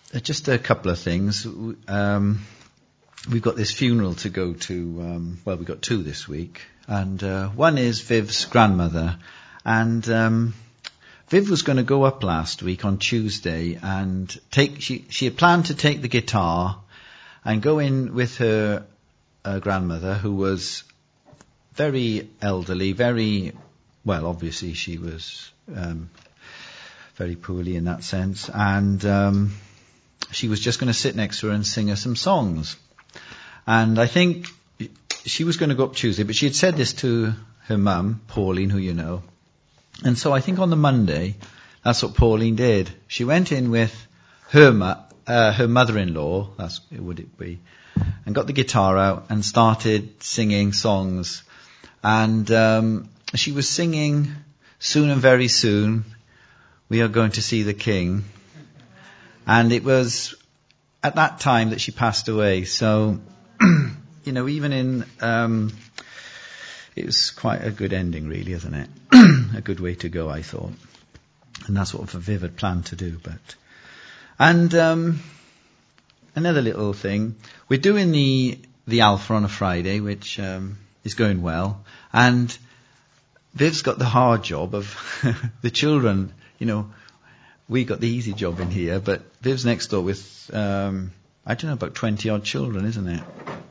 just a couple of things. We've got this funeral to go to. We've got two this week. And one is Viv's grandmother. And Viv was going to go up last week on Tuesday and she had planned to take the guitar and go in with her grandmother, who was very elderly, obviously she was very poorly in that sense, and she was just going to sit next to her and sing her some songs. And I think she was going to go up Tuesday, but she had said this to her mum, Pauline, who you know. And so I think on the Monday, that's what Pauline did. She went in with her mother-in-law, that's it would it be, and got the guitar out and started singing songs. And she was singing "Soon and Very Soon, We Are Going to See the King." And it was at that time that she passed away. So, even in, it was quite a good ending, really, isn't it? A good way to go, I thought. And that's what Viv had planned to do. And another little thing, we're doing the Alpha on a Friday, which is going well. And Viv's got the hard job of the children. We got the easy job in here, but Viv's next door with, about 20 odd children, isn't it?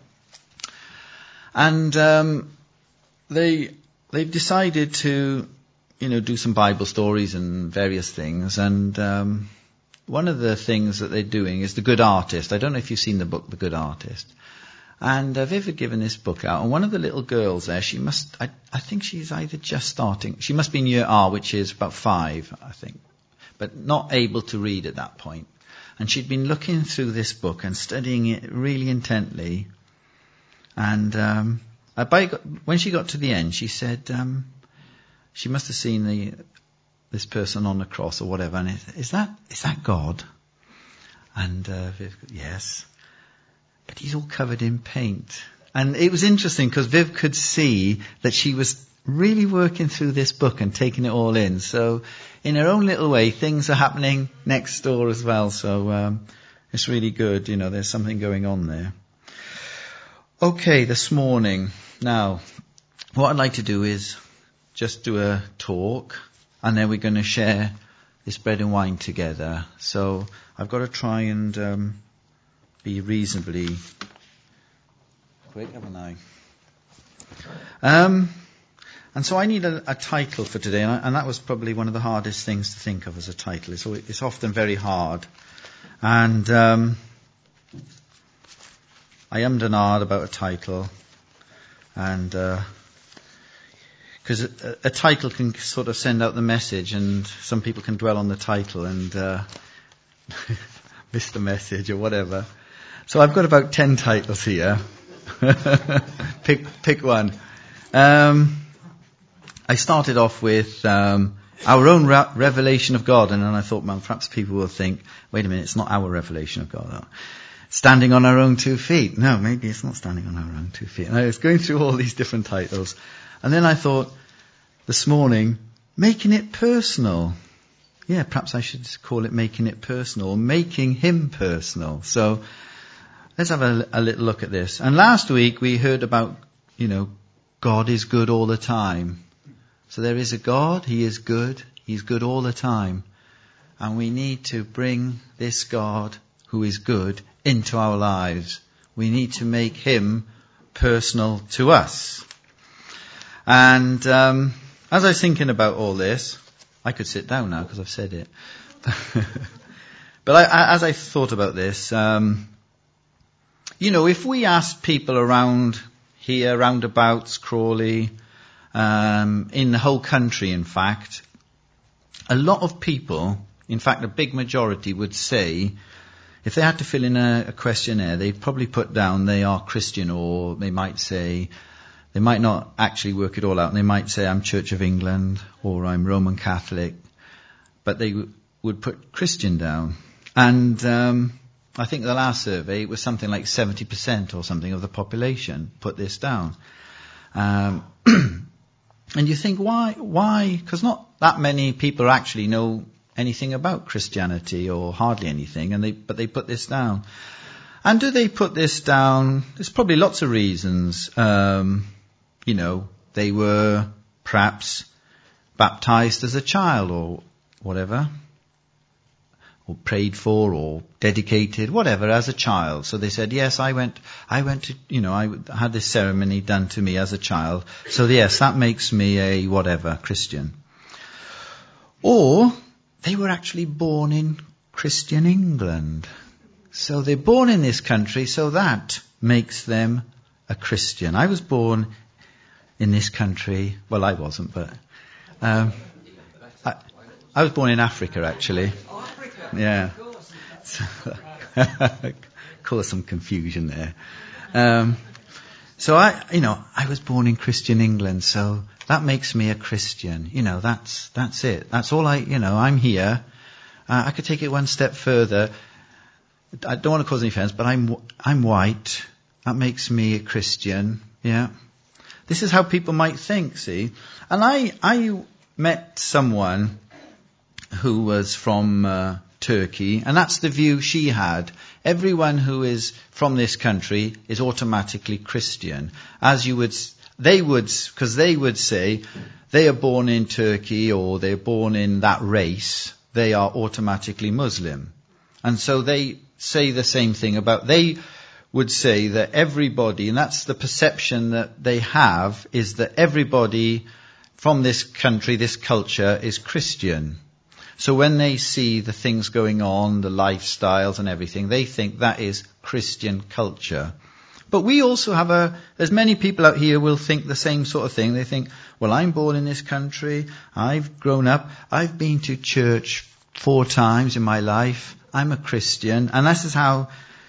And they've decided to, do some Bible stories and various things. And one of the things that they're doing is The Good Artist. I don't know if you've seen the book, The Good Artist. And Viv had given this book out, and one of the little girls there, I think she's either just starting, she must be in year R, which is about 5, I think, but not able to read at that point. And she'd been looking through this book and studying it really intently. And when she got to the end, she said she must have seen this person on the cross or whatever. And is that God? And Viv, yes. But he's all covered in paint. And it was interesting because Viv could see that she was really working through this book and taking it all in. So in her own little way, things are happening next door as well. So it's really good. There's something going on there. Okay, this morning. Now, what I'd like to do is just do a talk, and then we're going to share this bread and wine together. So I've got to try and be reasonably quick, haven't I? And so I need a title for today, and that was probably one of the hardest things to think of as a title. It's often very hard. And I ummed and ahed about a title, and because a title can sort of send out the message, and some people can dwell on the title and miss the message or whatever. So I've got about 10 titles here. Pick one. I started off with our own revelation of God, and then I thought, well, perhaps people will think, wait a minute, it's not our revelation of God. Standing on our own 2 feet. No, maybe it's not standing on our own 2 feet. And I was going through all these different titles. And then I thought, this morning, making it personal. Yeah, perhaps I should call it making it personal, or making him personal. So let's have a little look at this. And last week we heard about, God is good all the time. So there is a God, he is good, he's good all the time. And we need to bring this God who is good into our lives. We need to make him personal to us. And as I was thinking about all this, I could sit down now because I've said it. But as I thought about this, if we asked people around here, roundabouts, Crawley, in the whole country, in fact, a lot of people, in fact, a big majority would say, if they had to fill in a questionnaire, they'd probably put down they are Christian, or they might not actually work it all out, and they might say I'm Church of England or I'm Roman Catholic, but they would put Christian down. And I think the last survey, it was something like 70% or something of the population put this down. And you think, why? Because not that many people actually know anything about Christianity, or hardly anything, but they put this down. And do they put this down? There's probably lots of reasons. They were perhaps baptized as a child or whatever, or prayed for or dedicated, whatever, as a child. So they said, yes, I went to, I had this ceremony done to me as a child. So yes, that makes me a whatever, Christian. Or they were actually born in Christian England. So they're born in this country, so that makes them a Christian. I was born in this country. Well, I wasn't, but I was born in Africa, actually. Oh, Africa. Yeah. Caused some confusion there. So I was born in Christian England, so that makes me a Christian. That's it. That's all I'm here. I could take it one step further. I don't want to cause any offense, but I'm white. That makes me a Christian. Yeah. This is how people might think, see? And I met someone who was from Turkey, and that's the view she had. Everyone who is from this country is automatically Christian. Because they would say they are born in Turkey or they're born in that race, they are automatically Muslim. And so they say the same thing they would say that everybody, and that's the perception that they have, is that everybody from this country, this culture, is Christian. So when they see the things going on, the lifestyles and everything, they think that is Christian culture. But we also have there's many people out here will think the same sort of thing. They think, well, I'm born in this country, I've grown up, I've been to church 4 times in my life, I'm a Christian. And this is how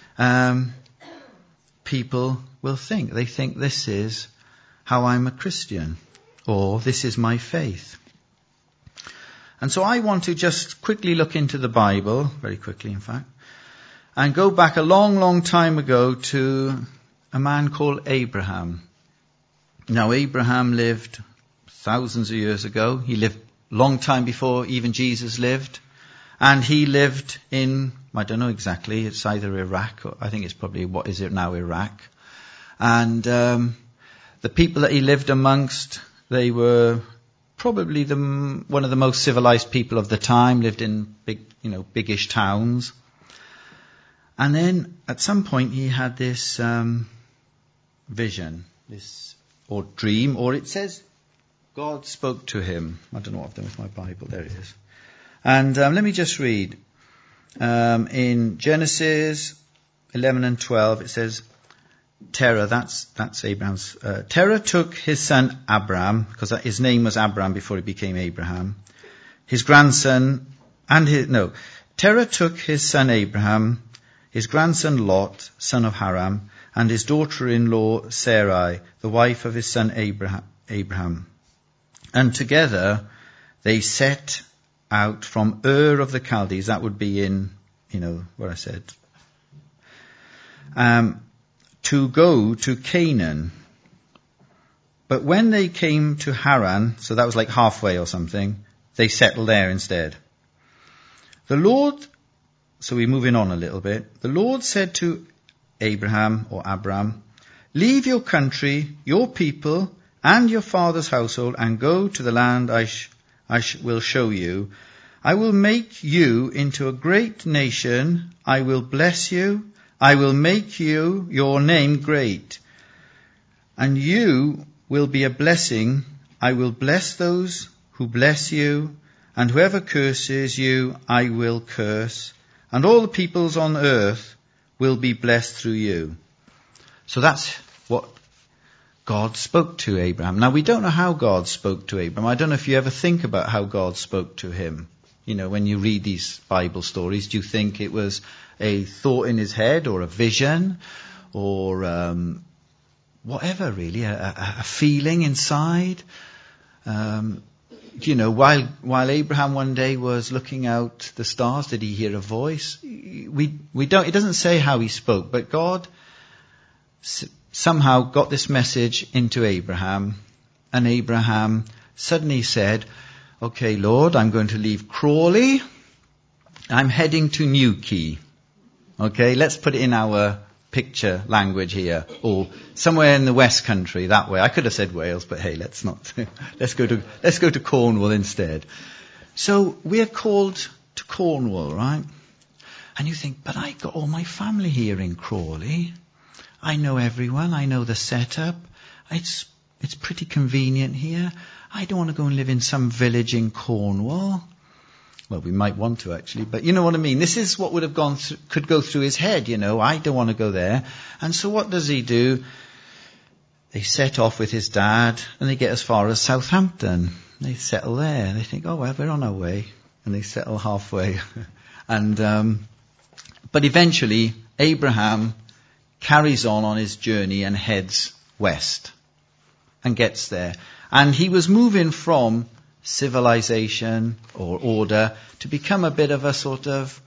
people will think. They think this is how I'm a Christian, or this is my faith. And so I want to just quickly look into the Bible, very quickly in fact, and go back a long, long time ago to a man called Abraham. Now Abraham lived thousands of years ago. He lived a long time before even Jesus lived. And he lived in, I don't know exactly, it's either Iraq, or I think it's probably, what is it now, Iraq. And the people that he lived amongst, they were probably one of the most civilized people of the time, lived in biggish towns. And then at some point he had this vision, or dream, or it says God spoke to him. I don't know what I've done with my Bible, there it is. And let me just read. In Genesis 11 and 12, it says, Terah, that's Abraham's. Terah took his son Abram, because his name was Abram before he became Abraham. His grandson, Terah took his son Abraham, his grandson Lot, son of Haran, and his daughter-in-law Sarai, the wife of his son Abraham. And together they set out from Ur of the Chaldees, that would be in, where I said, to go to Canaan. But when they came to Haran, so that was like halfway or something, they settled there instead. The Lord, so we're moving on a little bit, the Lord said to Abram, leave your country, your people, and your father's household, and go to the land I will show you. I will make you into a great nation. I will bless you. I will make your name great. And you will be a blessing. I will bless those who bless you. And whoever curses you, I will curse. And all the peoples on earth will be blessed through you. So that's what God spoke to Abraham. Now, we don't know how God spoke to Abraham. I don't know if you ever think about how God spoke to him. When you read these Bible stories, do you think it was a thought in his head or a vision or whatever, really, a feeling inside? While Abraham one day was looking out the stars, did he hear a voice? It doesn't say how he spoke, but God somehow got this message into Abraham, and Abraham suddenly said, okay, Lord, I'm going to leave Crawley, I'm heading to Newquay. Okay, let's put it in our picture language here, or somewhere in the West Country that way. I could have said Wales, but hey, let's not. let's go to Cornwall instead. So we're called to Cornwall, right? And you think, but I got all my family here in Crawley. I know everyone. I know the setup. It's pretty convenient here. I don't want to go and live in some village in Cornwall. Well, we might want to actually, but you know what I mean. This is what would have could go through his head, you know. I don't want to go there. And so what does he do? They set off with his dad and they get as far as Southampton. They settle there. They think, oh, well, we're on our way. And they settle halfway. And, but eventually Abraham carries on his journey and heads west and gets there. And he was moving from civilization or order to become a bit of a sort of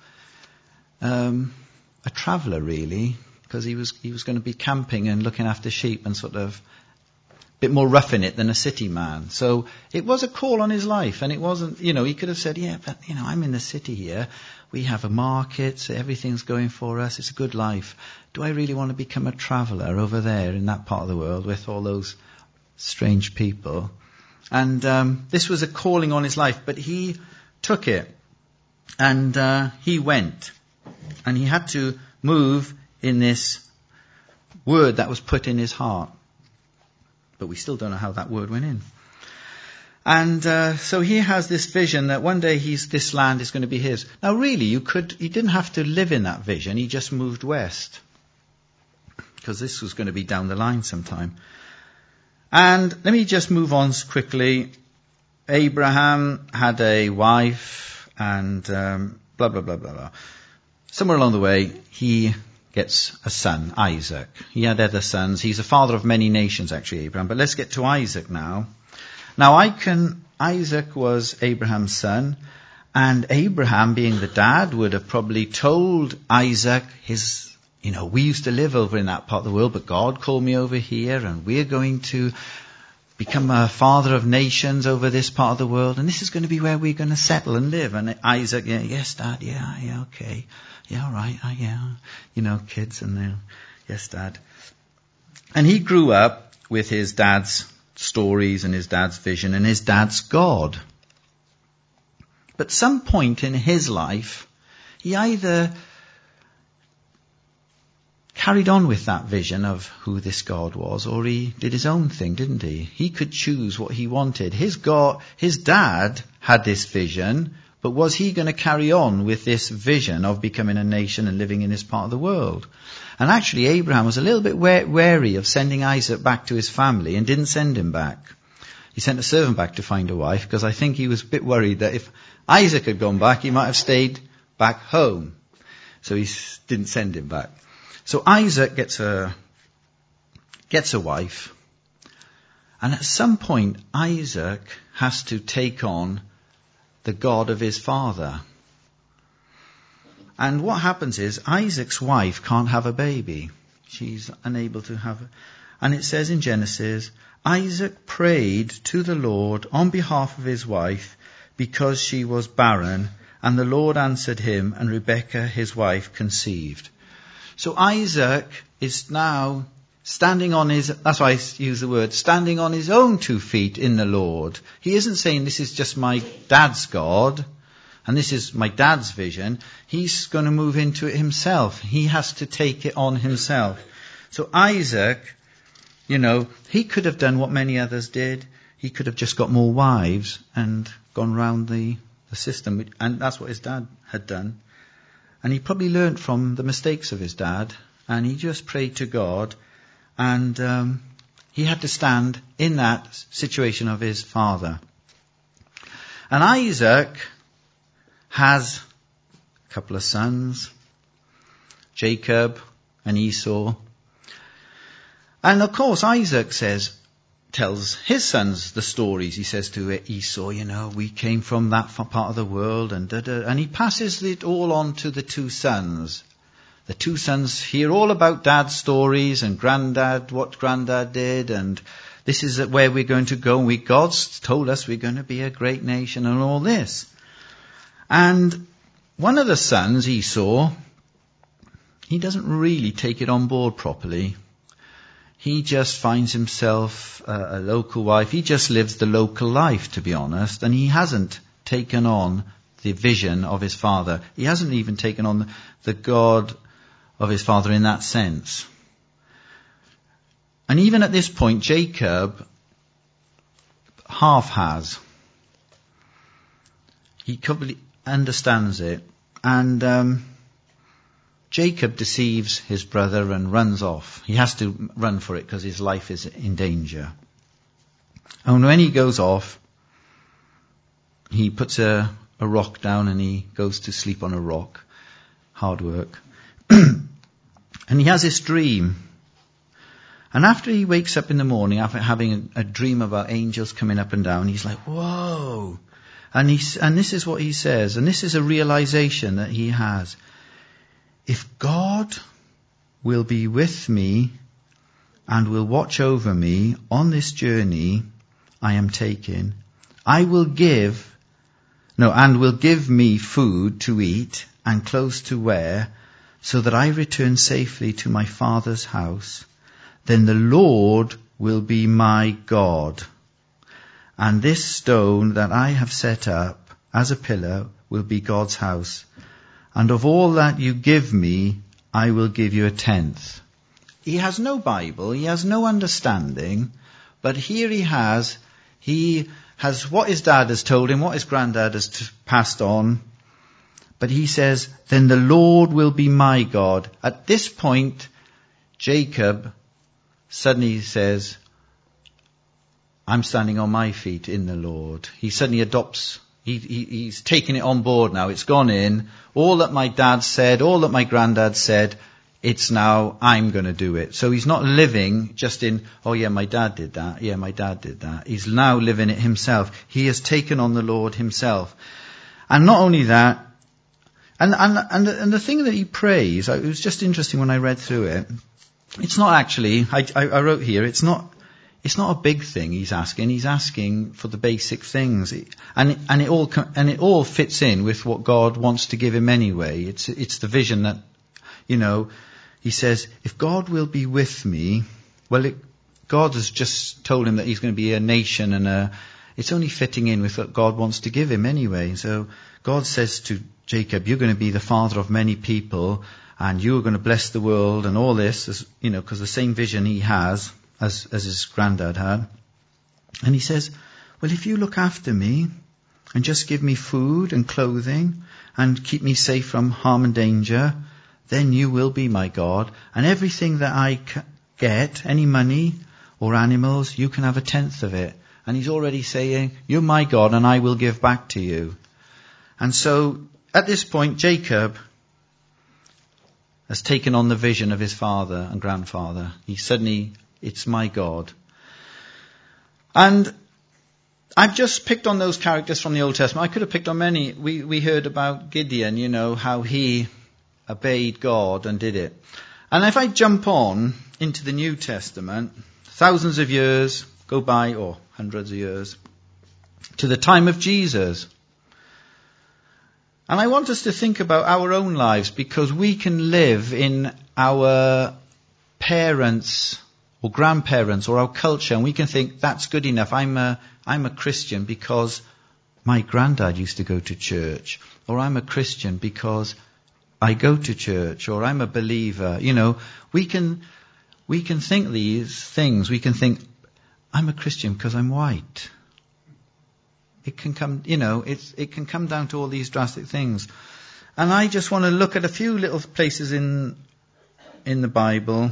a traveller, really, because he was going to be camping and looking after sheep and sort of a bit more rough in it than a city man. So it was a call on his life, and it wasn't, you know, he could have said, yeah, but you know, I'm in the city here, we have a market, so everything's going for us, it's a good life. Do I really want to become a traveller over there in that part of the world with all those strange people? And this was a calling on his life, but he took it, and he went, and he had to move in this word that was put in his heart. But we still don't know how that word went in. And so he has this vision that one day this land is going to be his. Now really, he didn't have to live in that vision, he just moved west, because this was going to be down the line sometime. And let me just move on quickly. Abraham had a wife and blah, blah, blah, blah, blah. Somewhere along the way, he gets a son, Isaac. He had other sons. He's a father of many nations, actually, Abraham. But let's get to Isaac now. Now, Isaac was Abraham's son, and Abraham, being the dad, would have probably told Isaac we used to live over in that part of the world, but God called me over here, and we're going to become a father of nations over this part of the world, and this is going to be where we're going to settle and live. And Isaac, yeah, yes, Dad, yeah, okay, yeah, all right, yeah, you know, kids, and they're, yes, Dad. And he grew up with his dad's stories and his dad's vision and his dad's God. But some point in his life, he either carried on with that vision of who this God was, or he did his own thing, didn't he? He could choose what he wanted. His dad had this vision, but was he going to carry on with this vision of becoming a nation and living in this part of the world? And actually, Abraham was a little bit wary of sending Isaac back to his family and didn't send him back. He sent a servant back to find a wife, because I think he was a bit worried that if Isaac had gone back, he might have stayed back home. So he didn't send him back. So Isaac gets a wife, and at some point Isaac has to take on the God of his father. And what happens is Isaac's wife can't have a baby. She's unable to have it. And it says in Genesis, Isaac prayed to the Lord on behalf of his wife because she was barren, and the Lord answered him, and Rebekah his wife conceived. So Isaac is now standing on that's why I use the word, standing on his own 2 feet in the Lord. He isn't saying this is just my dad's God, and this is my dad's vision. He's going to move into it himself. He has to take it on himself. So Isaac, he could have done what many others did. He could have just got more wives and gone round the system, and that's what his dad had done. And he probably learnt from the mistakes of his dad, and he just prayed to God, and he had to stand in that situation of his father. And Isaac has a couple of sons, Jacob and Esau. And of course Isaac tells his sons the stories. He says to Esau, we came from that part of the world, and and he passes it all on to the 2 sons. The 2 sons hear all about dad's stories and what granddad did, and this is where we're going to go, and God's told us we're going to be a great nation and all this. And one of the sons, Esau, he doesn't really take it on board properly. He just finds himself a local wife. He just lives the local life, to be honest, and he hasn't taken on the vision of his father. He hasn't even taken on the God of his father in that sense. And even at this point, Jacob half has. He completely understands it. And Jacob deceives his brother and runs off. He has to run for it because his life is in danger. And when he goes off, he puts a rock down and he goes to sleep on a rock. Hard work. And he has this dream. And after he wakes up in the morning, after having a dream about angels coming up and down, he's like, whoa. And this is what he says, and this is a realization that he has. If God will be with me and will watch over me on this journey I am taking, and will give me food to eat and clothes to wear, so that I return safely to my father's house, then the Lord will be my God. And this stone that I have set up as a pillar will be God's house. And of all that you give me, I will give you 1/10. He has no Bible, he has no understanding, but here he has what his dad has told him, what his granddad has passed on. But he says, then the Lord will be my God. At this point, Jacob suddenly says, I'm standing on my feet in the Lord. He suddenly adopts, he's taken it on board now. It's gone in. All that my dad said, all that my granddad said, it's now, I'm going to do it. So he's not living just in, oh yeah, my dad did that. Yeah, my dad did that. He's now living it himself. He has taken on the Lord himself. And not only that, and the thing that he prays, it was just interesting when I read through it. It's not actually, I wrote here, it's not a big thing he's asking. He's asking for the basic things, and it all fits in with what God wants to give him anyway. It's the vision that, he says, if God will be with me, God has just told him that he's going to be a nation, and it's only fitting in with what God wants to give him anyway. So God says to Jacob, you're going to be the father of many people, and you're going to bless the world, and all this, because the same vision he has as his granddad had. And he says, well, if you look after me and just give me food and clothing and keep me safe from harm and danger, then you will be my God. And everything that I get, any money or animals, you can have 1/10 of it. And he's already saying, you're my God and I will give back to you. And so at this point, Jacob has taken on the vision of his father and grandfather. It's my God. And I've just picked on those characters from the Old Testament. I could have picked on many. We heard about Gideon, how he obeyed God and did it. And if I jump on into the New Testament, thousands of years go by, or hundreds of years, to the time of Jesus. And I want us to think about our own lives, because we can live in our parents' or grandparents or our culture, and we can think that's good enough. I'm a Christian because my granddad used to go to church, or I'm a Christian because I go to church, or I'm a believer. We can think these things. We can think I'm a Christian because I'm white. It can come, it can come down to all these drastic things. And I just want to look at a few little places in the Bible.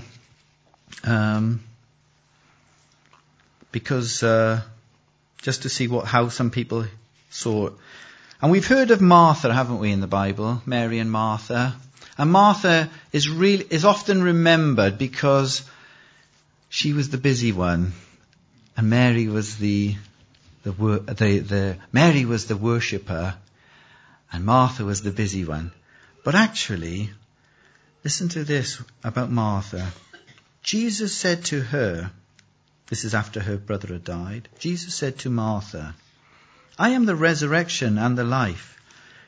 Because just to see how some people saw it. And we've heard of Martha, haven't we, in the Bible? Mary and Martha. And Martha is often remembered because she was the busy one, and Mary was Mary was the worshipper, and Martha was the busy one. But actually, listen to this about Martha. Jesus said to her, this is after her brother had died, Jesus said to Martha, I am the resurrection and the life.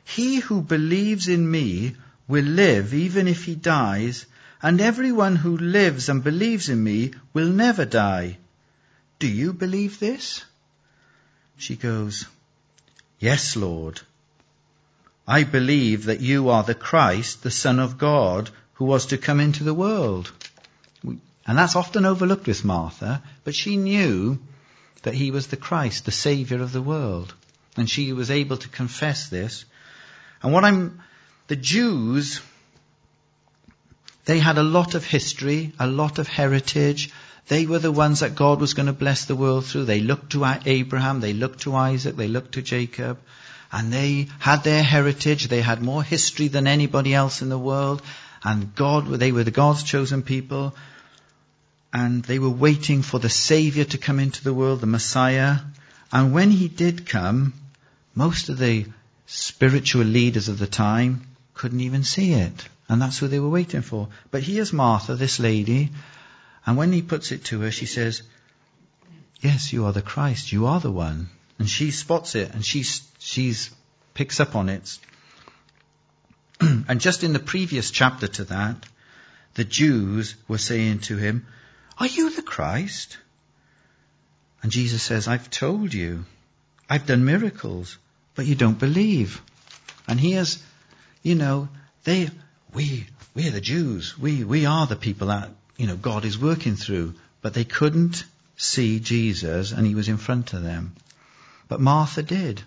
He who believes in me will live even if he dies, and everyone who lives and believes in me will never die. Do you believe this?" She goes, "Yes, Lord. I believe that you are the Christ, the Son of God, who was to come into the world." And that's often overlooked with Martha, but she knew that he was the Christ, the Saviour of the world. And she was able to confess this. And the Jews, they had a lot of history, a lot of heritage. They were the ones that God was going to bless the world through. They looked to Abraham, they looked to Isaac, they looked to Jacob. And they had their heritage. They had more history than anybody else in the world. And they were God's chosen people. And they were waiting for the Saviour to come into the world, the Messiah. And when he did come, most of the spiritual leaders of the time couldn't even see it. And that's what they were waiting for. But here's Martha, this lady, and when he puts it to her, she says, "Yes, you are the Christ, you are the one." And she spots it, and she picks up on it. And just in the previous chapter to that, the Jews were saying to him, "Are you the Christ?" And Jesus says, "I've told you. I've done miracles, but you don't believe." And here's, we're the Jews. We are the people that, God is working through. But they couldn't see Jesus, and he was in front of them. But Martha did.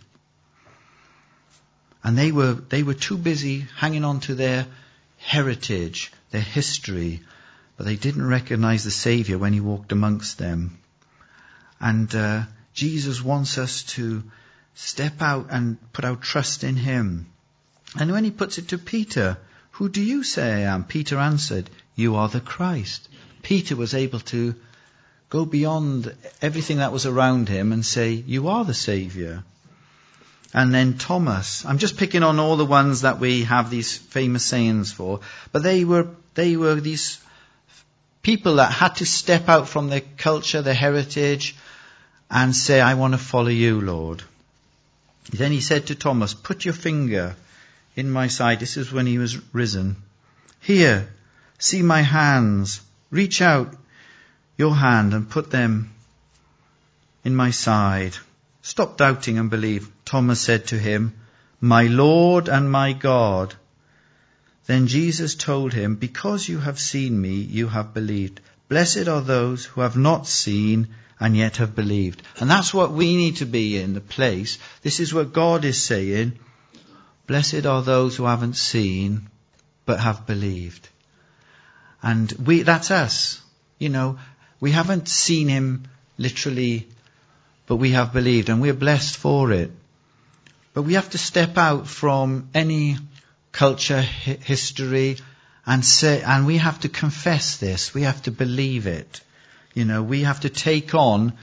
And they were too busy hanging on to their heritage, their history, but they didn't recognize the Saviour when he walked amongst them. And Jesus wants us to step out and put our trust in him. And when he puts it to Peter, "Who do you say I am?" Peter answered, "You are the Christ." Peter was able to go beyond everything that was around him and say, "You are the Saviour." And then Thomas, I'm just picking on all the ones that we have these famous sayings for, but they were these people that had to step out from their culture, their heritage, and say, "I want to follow you, Lord." Then he said to Thomas, "Put your finger in my side." This is when he was risen. "Here, see my hands. Reach out your hand and put them in my side. Stop doubting and believe." Thomas said to him, "My Lord and my God." Then Jesus told him, "Because you have seen me, you have believed. Blessed are those who have not seen and yet have believed." And that's what we need to be in, the place. This is what God is saying. Blessed are those who haven't seen but have believed. And that's us. We haven't seen him literally, but we have believed, and we're blessed for it. But we have to step out from any culture, history, and we have to confess this. We have to believe it. We have to take on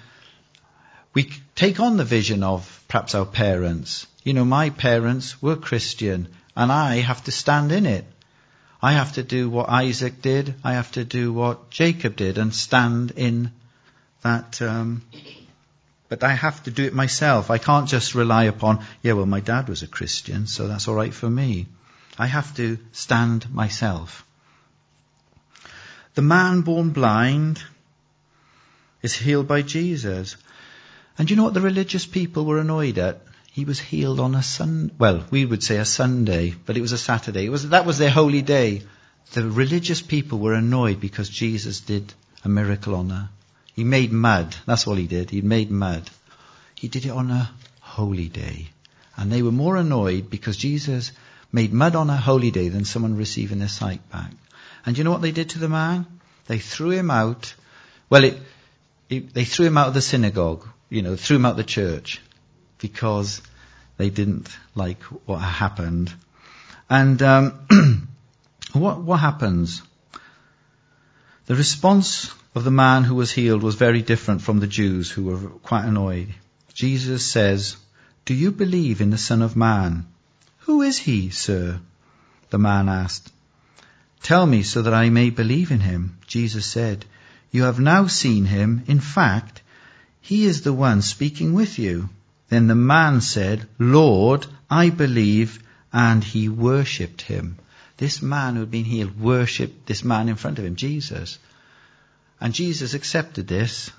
the vision of perhaps our parents. My parents were Christian, and I have to stand in it. I have to do what Isaac did. I have to do what Jacob did and stand in that. But I have to do it myself. I can't just rely upon, my dad was a Christian, so that's all right for me. I have to stand myself. The man born blind is healed by Jesus. And you know what the religious people were annoyed at? He was healed on a Sunday. Well, we would say a Sunday, but it was a Saturday. That was their holy day. The religious people were annoyed because Jesus did a miracle on her. He made mud. That's all he did. He made mud. He did it on a holy day. And they were more annoyed because Jesus made mud on a holy day than someone receiving their sight back. And you know what they did to the man? They threw him out. Well, they threw him out of the synagogue, threw him out of the church because they didn't like what happened. And what happens? The response of the man who was healed was very different from the Jews who were quite annoyed. Jesus says, "Do you believe in the Son of Man?" "Who is he, sir?" the man asked. "Tell me so that I may believe in him." Jesus said, "You have now seen him. In fact, he is the one speaking with you." Then the man said, "Lord, I believe," and he worshipped him. This man who had been healed worshipped this man in front of him, Jesus. And Jesus accepted this.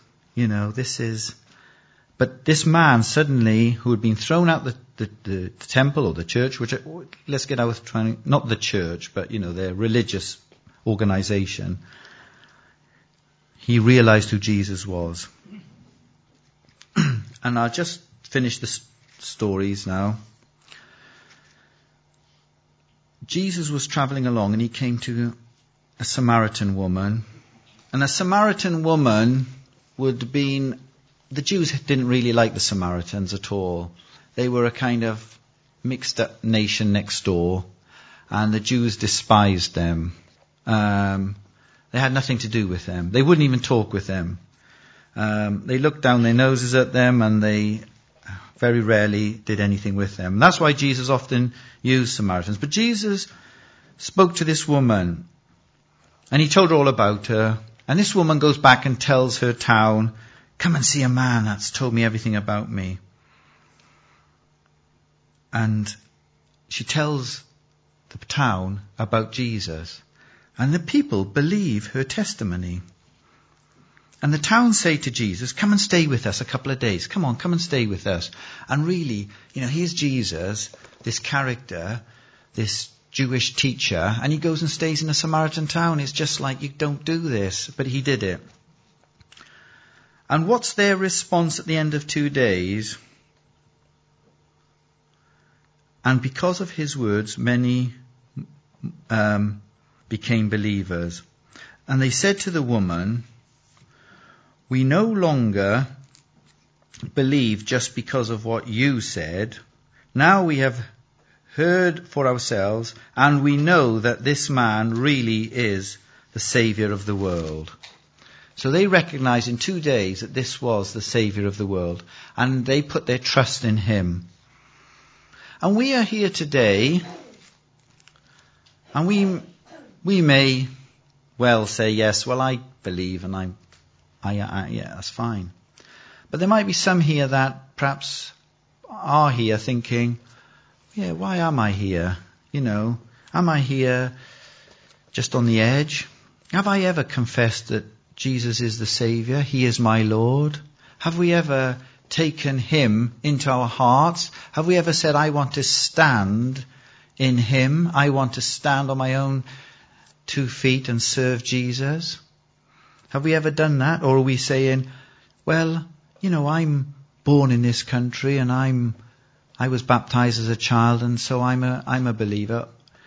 But this man suddenly, who had been thrown out the temple or the church, which, let's get out of not the church, but, their religious organization, he realized who Jesus was. And I'll just finish the stories now. Jesus was traveling along and he came to a Samaritan woman. And a Samaritan woman would have been, the Jews didn't really like the Samaritans at all. They were a kind of mixed up nation next door, and the Jews despised them. They had nothing to do with them. They wouldn't even talk with them. They looked down their noses at them, and they very rarely did anything with them. And that's why Jesus often used Samaritans. But Jesus spoke to this woman, and he told her all about her. And this woman goes back and tells her town, "Come and see a man that's told me everything about me." And she tells the town about Jesus. And the people believe her testimony. And the town say to Jesus, "Come and stay with us a couple of days. Come and stay with us." And really, here's Jesus, this character, this Jewish teacher, and he goes and stays in a Samaritan town. It's just like, you don't do this, but he did it. And what's their response at the end of 2 days? And because of his words, many became believers. And they said to the woman, "We no longer believe just because of what you said. Now we have heard for ourselves, and we know that this man really is the Saviour of the world." So they recognized in 2 days that this was the Saviour of the world, and they put their trust in him. And we are here today, and we may well say, yes, well, I believe, and yeah, that's fine. But there might be some here that perhaps are here thinking, yeah, why am I here? Am I here just on the edge? Have I ever confessed that Jesus is the Saviour? He is my Lord? Have we ever taken him into our hearts? Have we ever said, I want to stand in him? I want to stand on my own 2 feet and serve Jesus? Have we ever done that? Or are we saying, well, I'm born in this country and I was baptized as a child, and so I'm a believer?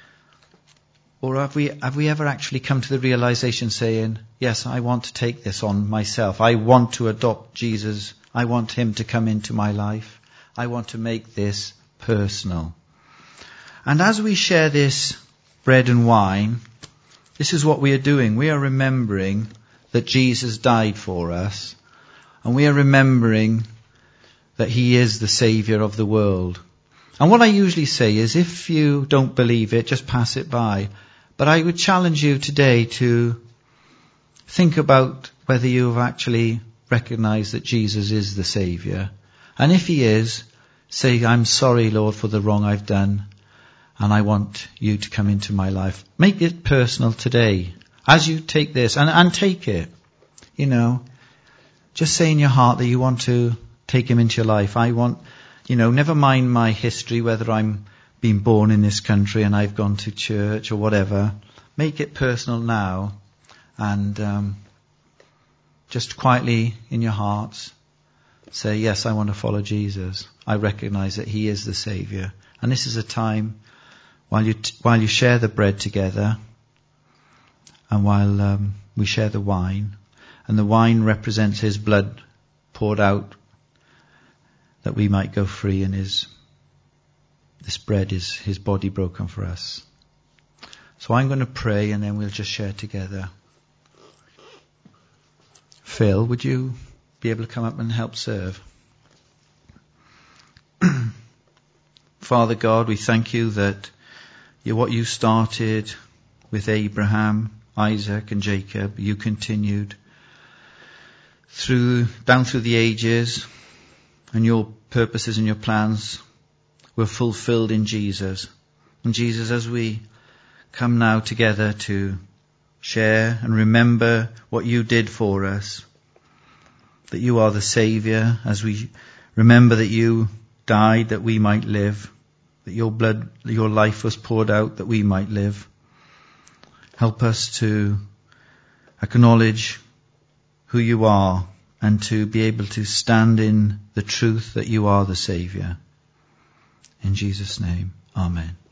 Or have we ever actually come to the realization saying, yes, I want to take this on myself. I want to adopt Jesus. I want him to come into my life. I want to make this personal. And as we share this bread and wine, this is what we are doing. We are remembering that Jesus died for us, and we are remembering that he is the Saviour of the world. And what I usually say is, if you don't believe it, just pass it by. But I would challenge you today to think about whether you have actually recognized that Jesus is the Saviour. And if he is, say, I'm sorry, Lord, for the wrong I've done, and I want you to come into my life. Make it personal today. As you take this, and take it, just say in your heart that you want to take him into your life. I want, never mind my history, whether I'm being born in this country and I've gone to church or whatever. Make it personal now, and just quietly in your hearts say, yes, I want to follow Jesus. I recognize that he is the Saviour. And this is a time while you share the bread together, and while we share the wine, and the wine represents his blood poured out that we might go free, and this bread is his body broken for us. So I'm going to pray, and then we'll just share together. Phil, would you be able to come up and help serve? Father God, we thank you that what you started with Abraham, Isaac and Jacob, you continued down through the ages, and your purposes and your plans were fulfilled in Jesus. And Jesus, as we come now together to share and remember what you did for us, that you are the Saviour, as we remember that you died that we might live, that your blood, your life was poured out that we might live. Help us to acknowledge who you are and to be able to stand in the truth that you are the Saviour. In Jesus' name, amen.